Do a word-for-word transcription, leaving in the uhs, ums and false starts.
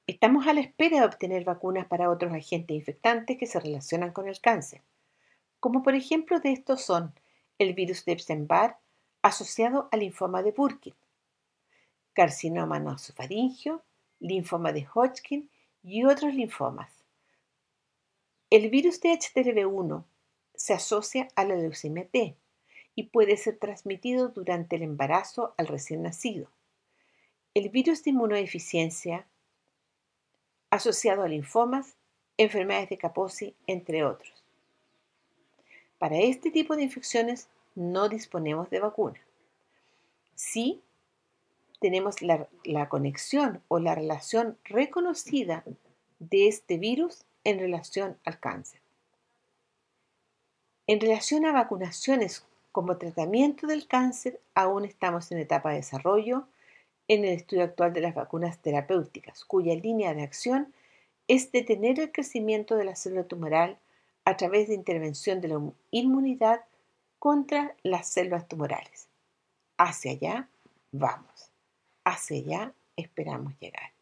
Estamos a la espera de obtener vacunas para otros agentes infectantes que se relacionan con el cáncer, como por ejemplo de estos son el virus de Epstein-Barr asociado al linfoma de Burkitt, carcinoma nasofaríngeo, linfoma de Hodgkin y otros linfomas. El virus de H T L V uno se asocia a la leucemia T y puede ser transmitido durante el embarazo al recién nacido. El virus de inmunodeficiencia asociado a linfomas, enfermedades de Kaposi, entre otros. Para este tipo de infecciones no disponemos de vacuna. Sí tenemos la, la conexión o la relación reconocida de este virus en relación al cáncer. En relación a vacunaciones como tratamiento del cáncer, aún estamos en etapa de desarrollo en el estudio actual de las vacunas terapéuticas, cuya línea de acción es detener el crecimiento de la célula tumoral a través de intervención de la inmunidad contra las células tumorales. Hacia allá vamos, hacia allá esperamos llegar.